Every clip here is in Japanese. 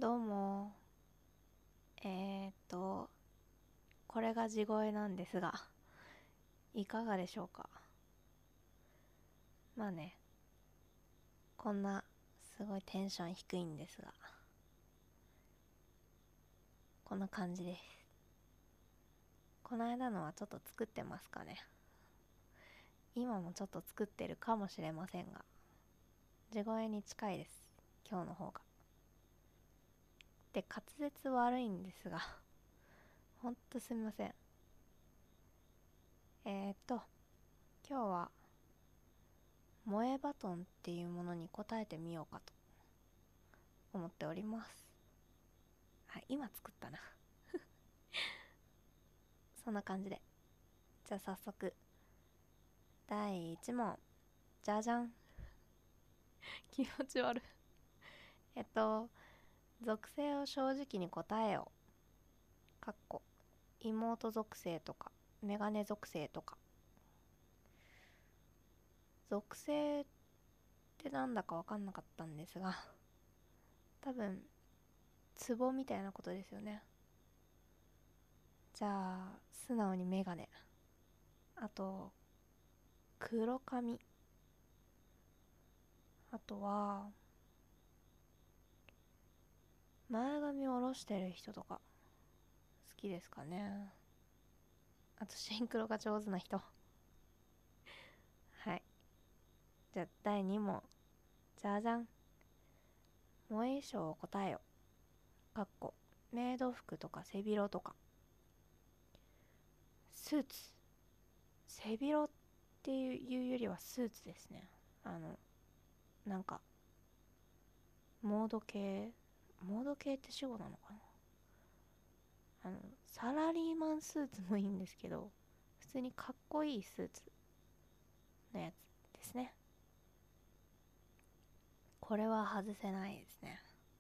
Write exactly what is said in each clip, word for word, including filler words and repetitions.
どうも。えーっと、これが地声なんですが、いかがでしょうか。まあね、こんなすごいテンション低いんですが、こんな感じです。この間のはちょっと作ってますかね。今もちょっと作ってるかもしれませんが、地声に近いです。今日の方が。で、滑舌悪いんですが、ほんとすみません。えーっと、今日は、萌えバトンっていうものに答えてみようかと思っております。はい、今作ったな。そんな感じで。じゃあ早速、だいいち問。じゃじゃん。気持ち悪い。えっと、属性を正直に答えよ。かっこ、妹属性とか、メガネ属性とか。属性ってなんだかわかんなかったんですが、多分、ツボみたいなことですよね。じゃあ、素直にメガネ。あと、黒髪。あとは、前髪を下ろしてる人とか、好きですかね。あと、シンクロが上手な人。はい。じゃあ、だいに問。じゃじゃん。萌え衣装を答えよ。かっこ、メイド服とか背広とか。スーツ。背広っていうよりはスーツですね。あの、なんか、モード系。モード系って主語なのかな。あの、サラリーマンスーツもいいんですけど、普通にかっこいいスーツのやつですね。これは外せないですね。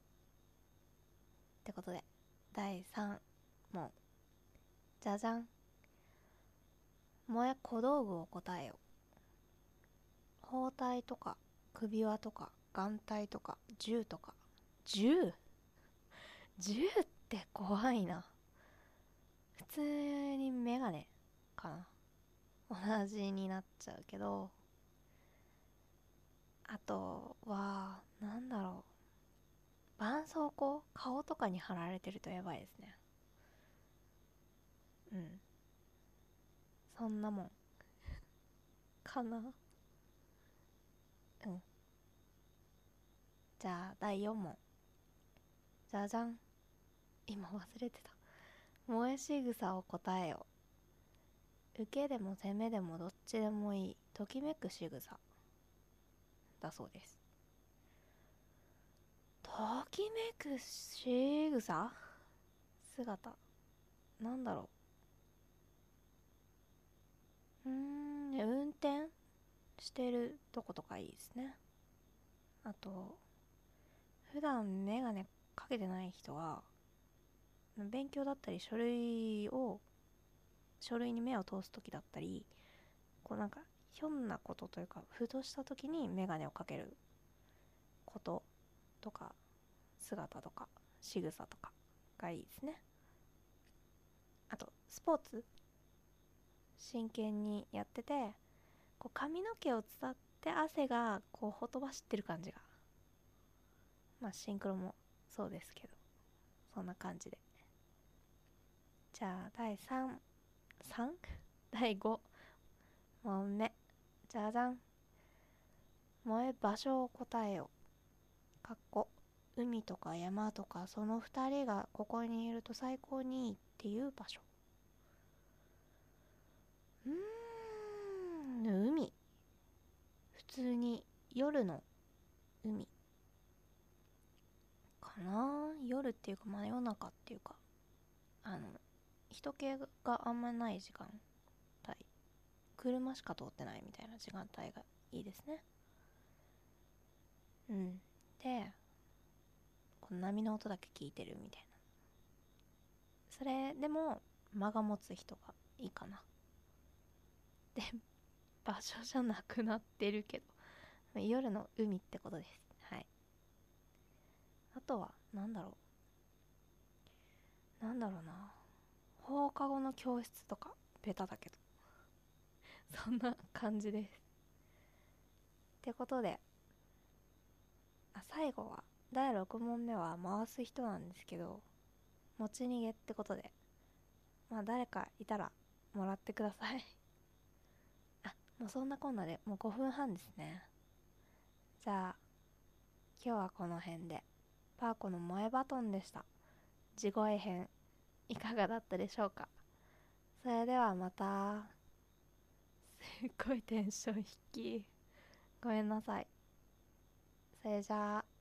ってことで、だいさん問。じゃじゃん。萌え小道具を答えよ。包帯とか首輪とか眼帯とか銃とか。銃銃って怖いな。普通にメガネかな。同じになっちゃうけど、あとはなんだろう、絆創膏顔とかに貼られてるとやばいですね。うん、そんなもんかな。うん。じゃあだいよん問。じゃじゃん。今忘れてた。萌え仕草を答えよ。受けでも攻めでもどっちでもいいときめく仕草だそうです。ときめく仕草、姿、なんだろう。うーん運転してるとことかいいですね。あと、普段メガネかけてない人は勉強だったり書類を書類に目を通す時だったり、こうなんかひょんなことというかふとした時にメガネをかけることとか、姿とか仕草とかがいいですね。あとスポーツ真剣にやってて、こう髪の毛を伝って汗がこうほとばしってる感じが、まあシンクロもそうですけど、そんな感じで。じゃあだいさん さんだいご問目。じゃじゃん。萌え場所を答えよ。かっこ、海とか山とかその二人がここにいると最高にいいっていう場所。うーん海。普通に夜の海かな。夜っていうか真夜中っていうか、あの人気があんまない時間帯、車しか通ってないみたいな時間帯がいいですね。うん。で、この波の音だけ聞いてるみたいな、それでも間が持つ人がいいかな。で、場所じゃなくなってるけど、夜の海ってことです。はい。あとはなんだろう、 なんだろうな、放課後の教室とかベタだけどそんな感じです。ってことで、あ最後はだいろく問目は回す人なんですけど、持ち逃げってことで、まあ誰かいたらもらってくださいあ、もうそんなこんなでもうごふんはんですね。じゃあ今日はこの辺で。パーコの萌えバトンでした。地声編いかがだったでしょうか。それではまた。すっごいテンション低い、ごめんなさい。それじゃあ。